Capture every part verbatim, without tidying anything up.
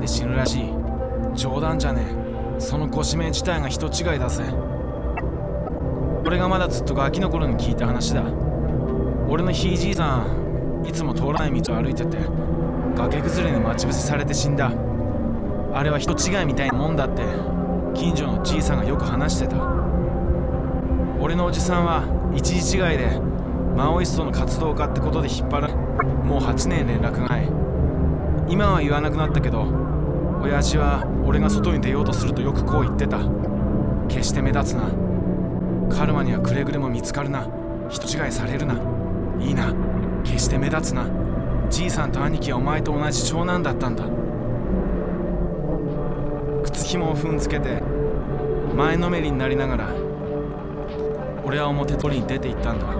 で死ぬらしい。冗談じゃねえ。そのご指名自体が人違いだぜ。俺がまだずっとガキの頃に聞いた話だ。俺のひいじいさんいつも通らない道を歩いてて崖崩れに待ち伏せされて死んだ。あれは人違いみたいなもんだって近所のじいさんがよく話してた。俺のおじさんは一時違いでマオイストの活動家ってことで引っ張られもうはちねん連絡がない。今は言わなくなったけど親父は俺が外に出ようとするとよくこう言ってた。決して目立つな。カルマにはくれぐれも見つかるな。人違いされるな。いいな。決して目立つな。じいさんと兄貴はお前と同じ長男だったんだ。靴紐を踏んづけて前のめりになりながら俺は表通りに出て行ったんだ。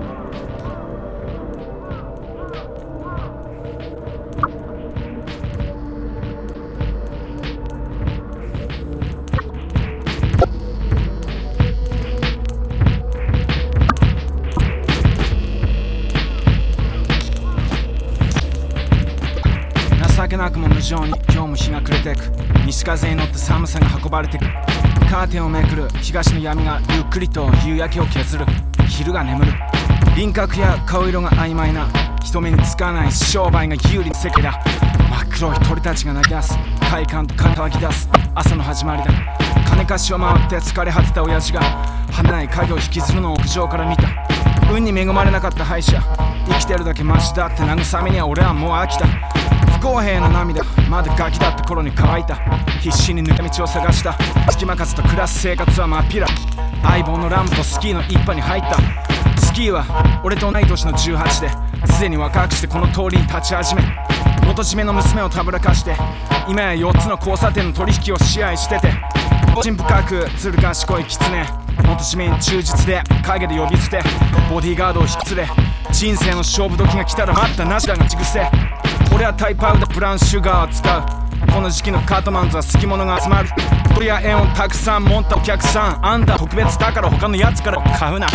情けなくも無情に今日も日が暮れてく。西風に乗って寒さが運ばれてく。カーテンをめくる東の闇がゆっくりと夕焼けを削る。昼が眠る。輪郭や顔色が曖昧な人目につかない商売が有利な世界だ。真っ黒い鳥たちが鳴き出す。快感と金が湧き出す朝の始まりだ。金貸しを回って疲れ果てた親父が離れない影を引きずるのを屋上から見た。運に恵まれなかった敗者。生きてるだけマシだって慰めには俺はもう飽きた。不公平な涙まだガキだった頃に乾いた。必死に抜け道を探した。隙間風と暮らす生活は真っ平。相棒のラムとスキーの一派に入った。スキーは俺と同い年のじゅうはちですでに若くしてこの通りに立ち始め元締めの娘をたぶらかして今やよっつの交差点の取引を支配してて個人深くずる賢い狐元締めに忠実で陰で呼び捨てボディーガードを引き連れ人生の勝負時が来たら待ったなしだがちぐせ。俺はタイパウダーブラウンシュガーを使う。この時期のカートマンズは好き者が集まる。鳥や円をたくさん持ったお客さんあんた特別だから他のやつから買うな。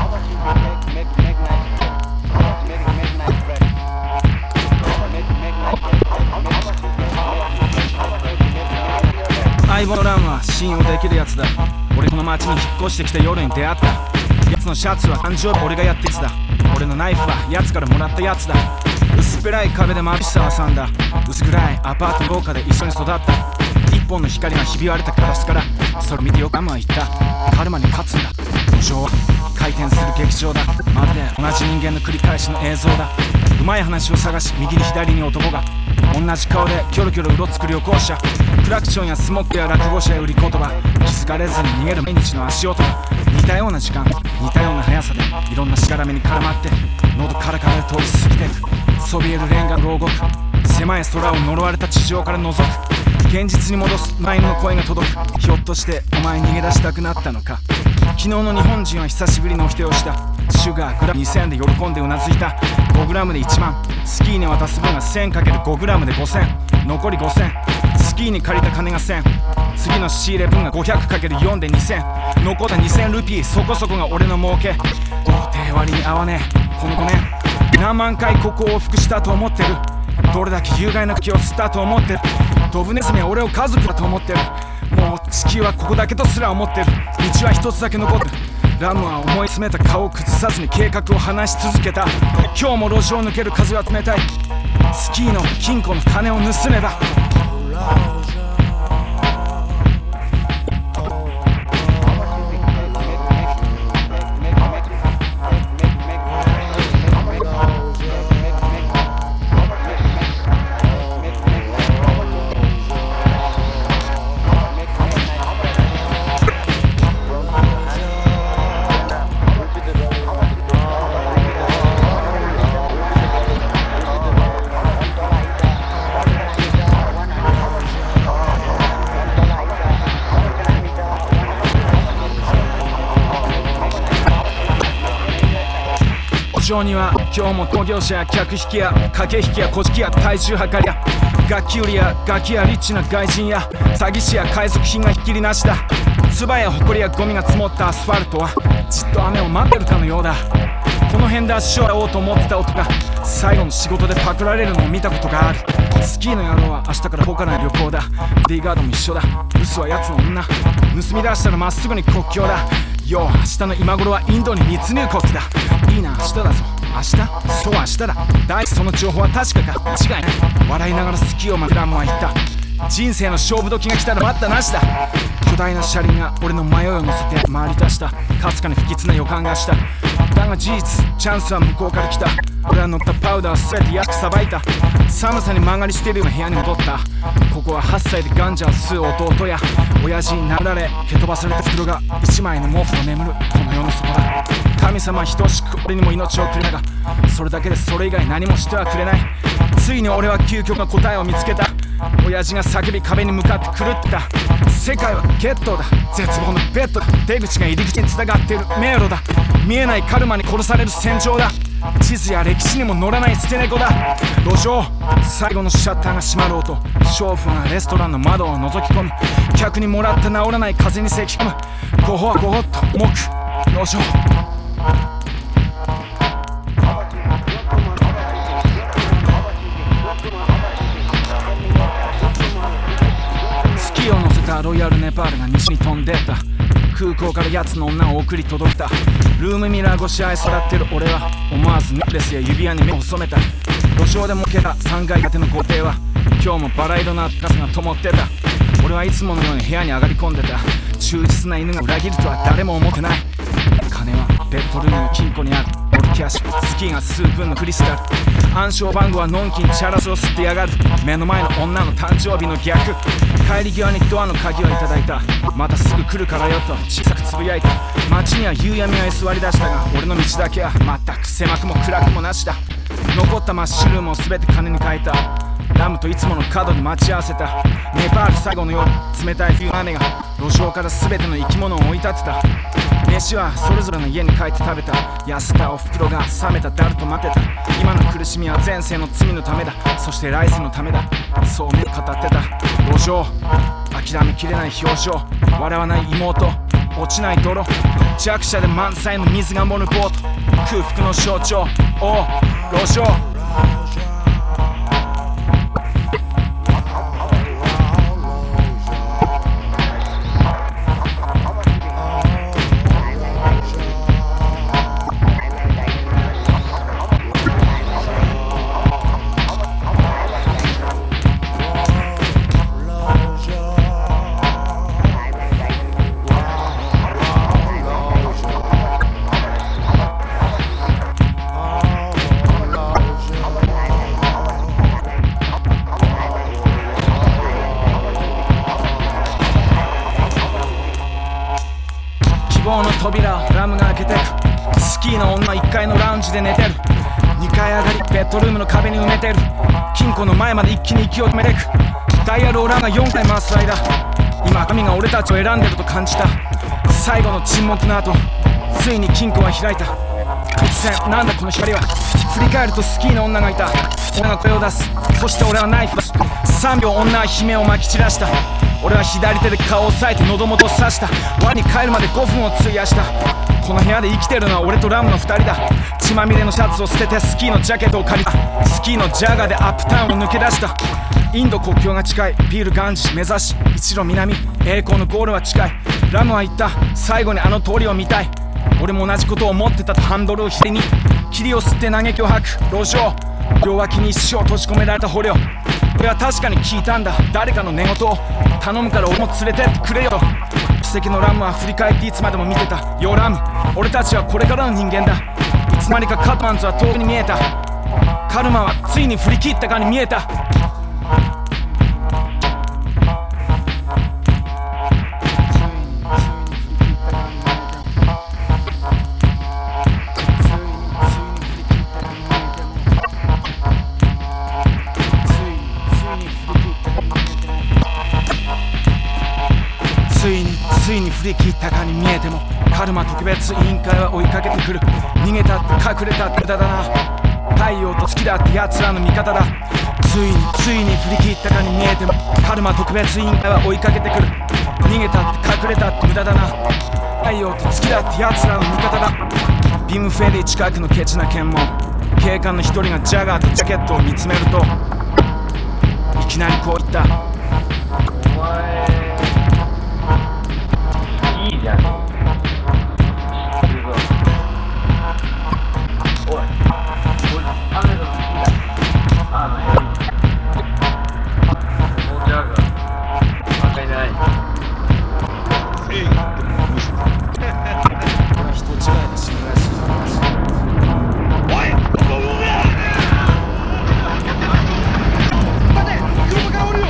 相棒のラムは信用できるやつだ。俺この街に引っ越してきた夜に出会ったやつのシャツは誕生日俺がやってやつだ。俺のナイフはやつからもらったやつだ。薄っぺらい壁で眩しさは挟んだ薄暗いアパート廊下で一緒に育った。一本の光がひび割れたガラスからそれを見てよくラムは言った。カルマに勝つんだ。路上は回転する劇場だ。まるで同じ人間の繰り返しの映像だ。うまい話を探し右に左に男が同じ顔でキョロキョロうろつく旅行者。クラクションやスモックや落語者や売り言葉気づかれずに逃げる毎日の足音が似たような時間似たような速さでいろんなしがらみに絡まって喉カラカラで通り過ぎていく。そびえるレンガの牢獄狭い空を呪われた地上から覗く。現実に戻す前の声が届く。ひょっとしてお前逃げ出したくなったのか。昨日の日本人は久しぶりの否定をした。シュガーグラムにせんえんで喜んでうなずいた。ごグラムでいちまんスキーに渡す分が せんかけるごグラムでごせん残りごせんスキーに借りた金がせん次の仕入れ分が ごひゃくかけるよん でにせん残ったにせんルピーそこそこが俺の儲け。豪邸割に合わねえこのごねん何万回ここを往復したと思ってる。どれだけ有害な気を吸ったと思ってる。ドブネズミは俺を家族だと思ってる。もう地球はここだけとすら思ってる。道は一つだけ残ってる。ラムは思い詰めた顔を崩さずに計画を話し続けた。今日も路上を抜ける風は冷たい。スキーの金庫の金を盗めば路上には今日も同業者や客引きや駆け引きや小引きや体重測りや楽器売りやガキやリッチな外人や詐欺師や海賊品がひっきりなしだ。唾や埃やゴミが積もったアスファルトはじっと雨を待ってるかのようだ。この辺で足を洗おうと思ってた男が最後の仕事でパクられるのを見たことがある。 スキーの野郎は明日から動かない旅行だ。ディーガードも一緒だ。嘘は奴の女。盗み出したらまっすぐに国境だ。よう、明日の今頃はインドに密入国だ。いいな、明日だぞ。明日？そう明日だ。大その情報は確かか。間違いない。笑いながらスキーを待つラムは言った。人生の勝負時が来たら待ったなしだ。巨大な車輪が俺の迷いを乗せて回り出した。かすかに不吉な予感がした。だが事実、チャンスは向こうから来た。俺は乗ったパウダーを全て安くさばいた。寒さに曲がりしているような部屋に戻った。ここははっさいでガンジャを吸う弟や親父に殴られ蹴飛ばされた袋が一枚の毛布と眠るこの世の底だ。神様等しく俺にも命をくれたが、それだけでそれ以外何もしてはくれない。ついに俺は究極の答えを見つけた。親父が叫び壁に向かって狂った。世界はゲットだ。絶望のベッドだ。出口が入り口に繋がっている迷路だ。見えないカルマに殺される戦場だ。地図や歴史にも載らない捨て猫だ。路上、最後のシャッターが閉まろうと娼婦がレストランの窓を覗き込む。客にもらった治らない風に咳き込む。ごほごほっと重く路上。スキーを乗せたロイヤルネパールが西に飛んでった。空港から奴の女を送り届けた。ルームミラー越し愛さらってる俺は思わずネックレスや指輪に目を細めた。路上でもけたさんがい建ての豪邸は今日もバラ色なガスが灯ってた。俺はいつものように部屋に上がり込んでた。忠実な犬が裏切るとは誰も思ってない。金はベッドルームの金庫にある。オルキャッシュ、スキーが数分のクリスタル。暗証番号はのんきにチャラスを吸ってやがる。目の前の女の誕生日の逆。帰り際にドアの鍵をいただいた。またすぐ来るからよと小さくつぶやいた。街には夕闇が居座り出したが、俺の道だけは全く狭くも暗くもなしだ。残ったマッシュルームを全て金に変えた。ラムといつもの角に待ち合わせた。ネパール最後の夜、冷たい冬の雨が路上から全ての生き物を追い立てた。飯はそれぞれの家に帰って食べた。痩せたおふくろが冷めたダルと待ってた。今の苦しみは前世の罪のためだ。そして来世のためだ。そう目語ってた。路上、諦めきれない表情、笑わない妹、落ちない泥、弱者で満載の水が漏るボート、空腹の象徴、おう路上。希望の扉をラムが開けてく。スキーの女いっかいのラウンジで寝てる。にかい上がりベッドルームの壁に埋めてる。金庫の前まで一気に息を止めてく。ダイヤルをラムがよんかい回す間、今神が俺たちを選んでると感じた。最後の沈黙の後、ついに金庫は開いた。突然、なんだこの光は。振り返るとスキーの女がいた。女が声を出す。そして俺はナイフをさんびょう女は悲鳴をまき散らした。俺は左手で顔を押さえて喉元を刺した。輪に帰るまでごふんを費やした。この部屋で生きてるのは俺とラムのふたりだ。血まみれのシャツを捨ててスキーのジャケットを借りた。スキーのジャガーでアップタウンを抜け出した。インド国境が近いビールガンジ目指し一路南、栄光のゴールは近い。ラムは言った。最後にあの通りを見たい。俺も同じことを思ってたとハンドルを左に。霧を吸って嘆きを吐く路上。両脇に一生閉じ込められた捕虜。俺は確かに聞いたんだ、誰かの寝言を。頼むから俺も連れてってくれよと。奇跡のラムは振り返っていつまでも見てた。よラム、俺たちはこれからの人間だ。いつまにかカットマンズは遠くに見えた。カルマはついに振り切ったかに見えた。ついについに振り切ったかに見えても、カルマ特別委員会は追いかけてくる。逃げたって隠れたって無駄だな。太陽と月だって奴らの味方だ。ついについに振り切ったかに見えても、カルマ特別委員会は追いかけてくる。逃げたって隠れたって無駄だな。太陽と月だって奴らの味方だ。ビムフェリー近くのケチな検問、警官の一人がジャガーとジャケットを見つめると、 いきなりこう言った。 お前いいじゃん。知ってるぞ。おい、こいつ雨の好きだ。あの部屋に紅茶が赤いない。 正義ってもう無視だ。 俺は人違いで死ぬらしい。 おい、どこ動くや。待て、車から降りろ。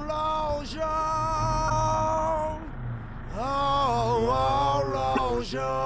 Show.